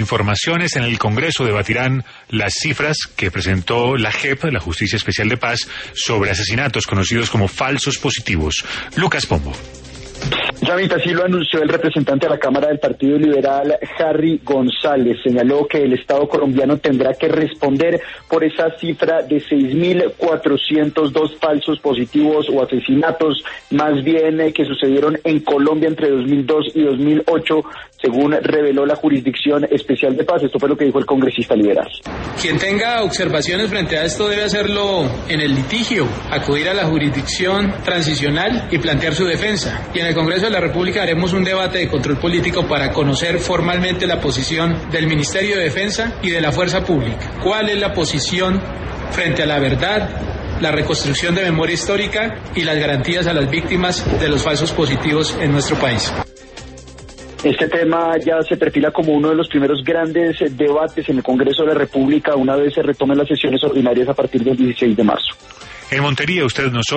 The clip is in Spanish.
Informaciones en el Congreso debatirán las cifras que presentó la JEP, la Justicia Especial de Paz, sobre asesinatos conocidos como falsos positivos. Lucas Pombo. Samita, así lo anunció el representante de la Cámara del Partido Liberal, Harry González. Señaló que el Estado colombiano tendrá que responder por esa cifra de 6.402 falsos positivos o asesinatos, más bien que sucedieron en Colombia entre 2002 y 2008, según reveló la Jurisdicción Especial de Paz. Esto fue lo que dijo el congresista liberal. Quien tenga observaciones frente a esto debe hacerlo en el litigio, acudir a la jurisdicción transicional y plantear su defensa. Y en el Congreso de la República haremos un debate de control político para conocer formalmente la posición del Ministerio de Defensa y de la Fuerza Pública. ¿Cuál es la posición frente a la verdad, la reconstrucción de memoria histórica y las garantías a las víctimas de los falsos positivos en nuestro país? Este tema ya se perfila como uno de los primeros grandes debates en el Congreso de la República una vez se retomen las sesiones ordinarias a partir del 16 de marzo. En Montería usted nos